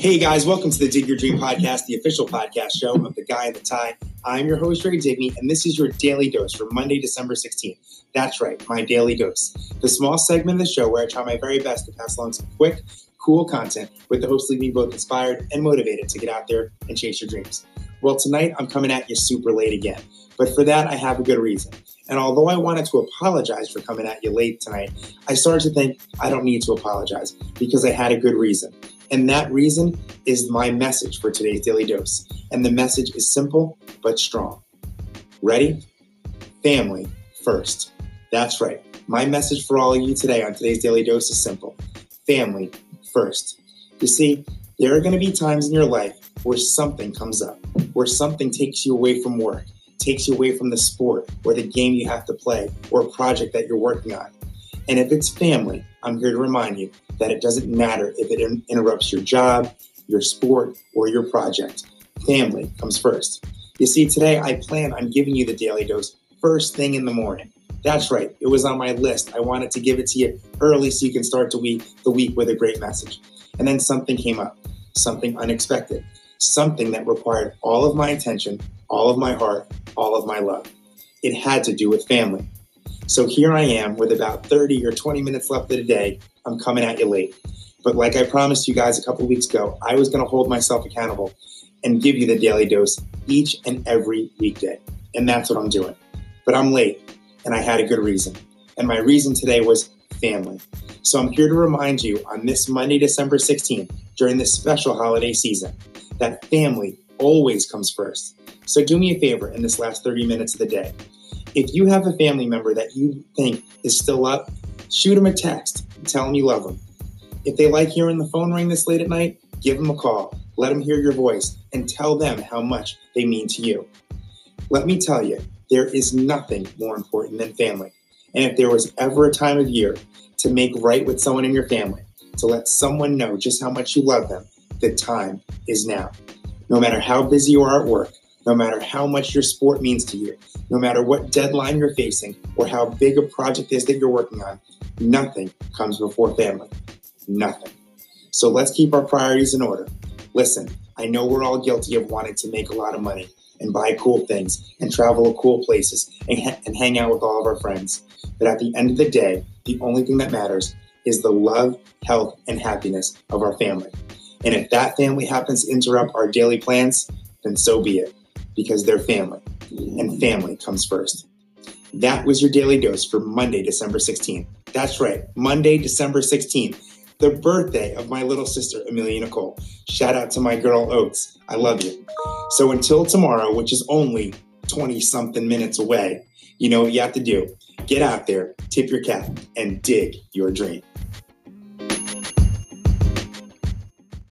Hey guys, welcome to the Dig Your Dream Podcast, the official podcast show of The Guy in the Tie. I'm your host, Ray Digby, and this is your daily dose for Monday, December 16th. That's right, my daily dose. The small segment of the show where I try my very best to pass along some quick, cool content with the host leaving you both inspired and motivated to get out there and chase your dreams. Well, tonight I'm coming at you super late again, but for that I have a good reason. And although I wanted to apologize for coming at you late tonight, I started to think I don't need to apologize because I had a good reason. And that reason is my message for today's Daily Dose. And the message is simple but strong. Ready? Family first. That's right. My message for all of you today on today's Daily Dose is simple. Family first. You see, there are going to be times in your life where something comes up, where something takes you away from work, takes you away from the sport or the game you have to play or a project that you're working on. And if it's family, I'm here to remind you that it doesn't matter if it interrupts your job, your sport, or your project. Family comes first. You see, today I plan on giving you the Daily Dose first thing in the morning. That's right. It was on my list. I wanted to give it to you early so you can start the week with a great message. And then something came up, something unexpected, something that required all of my attention, all of my heart, all of my love. It had to do with family. So here I am with about 30 or 20 minutes left of the day. I'm coming at you late. But like I promised you guys a couple weeks ago, I was going to hold myself accountable and give you the Daily Dose each and every weekday. And that's what I'm doing. But I'm late, and I had a good reason. And my reason today was family. So I'm here to remind you on this Monday, December 16th, during this special holiday season, that family always comes first. So do me a favor in this last 30 minutes of the day. If you have a family member that you think is still up, shoot them a text and tell them you love them. If they like hearing the phone ring this late at night, give them a call. Let them hear your voice and tell them how much they mean to you. Let me tell you, there is nothing more important than family. And if there was ever a time of year to make right with someone in your family, to let someone know just how much you love them, the time is now. No matter how busy you are at work, no matter how much your sport means to you, no matter what deadline you're facing or how big a project is that you're working on, nothing comes before family. Nothing. So let's keep our priorities in order. Listen, I know we're all guilty of wanting to make a lot of money and buy cool things and travel to cool places and hang out with all of our friends. But at the end of the day, the only thing that matters is the love, health, and happiness of our family. And if that family happens to interrupt our daily plans, then so be it, because they're family, and family comes first. That was your Daily Dose for Monday, December 16th. That's right, Monday, December 16th, the birthday of my little sister, Amelia Nicole. Shout out to my girl, Oates. I love you. So until tomorrow, which is only 20-something minutes away, you know what you have to do. Get out there, tip your cap, and dig your dream.